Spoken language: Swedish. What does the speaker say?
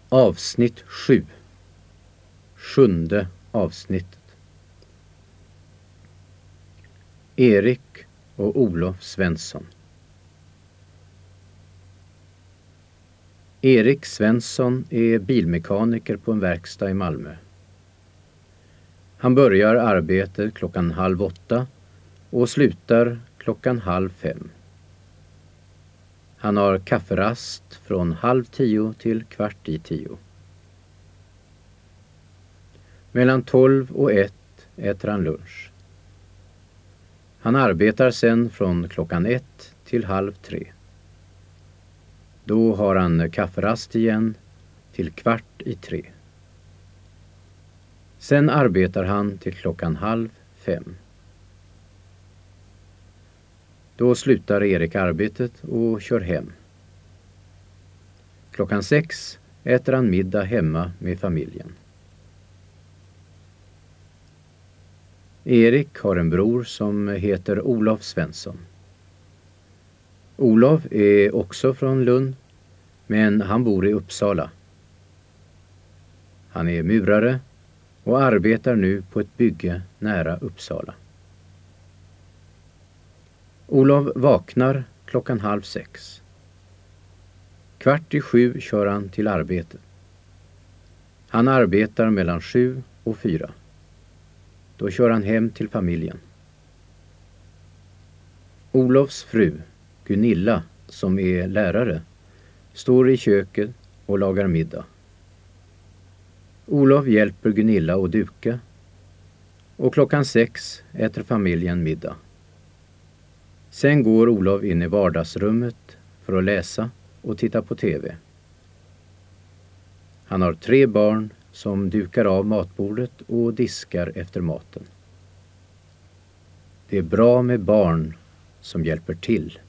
Avsnitt 7. Sjunde avsnittet. Erik och Olof Svensson. Erik Svensson är bilmekaniker på en verkstad i Malmö. Han börjar arbetet 7:30 och slutar 5:30. Han har kafferast från 9:30 till 9:15. Mellan 12 och 1 äter han lunch. Han arbetar sen från 1 till 2:30. Då har han kafferast igen till 2:15. Sen arbetar han till 4:30. Då slutar Erik arbetet och kör hem. 6:00 äter han middag hemma med familjen. Erik har en bror som heter Olof Svensson. Olof är också från Lund, men han bor i Uppsala. Han är murare och arbetar nu på ett bygge nära Uppsala. Olof vaknar 5:30. 6:15 kör han till arbetet. Han arbetar mellan 7 och 4. Då kör han hem till familjen. Olofs fru, Gunilla, som är lärare, står i köket och lagar middag. Olof hjälper Gunilla att duka och 6:00 äter familjen middag. Sen går Olof in i vardagsrummet för att läsa och titta på TV. Han har 3 barn som dukar av matbordet och diskar efter maten. Det är bra med barn som hjälper till.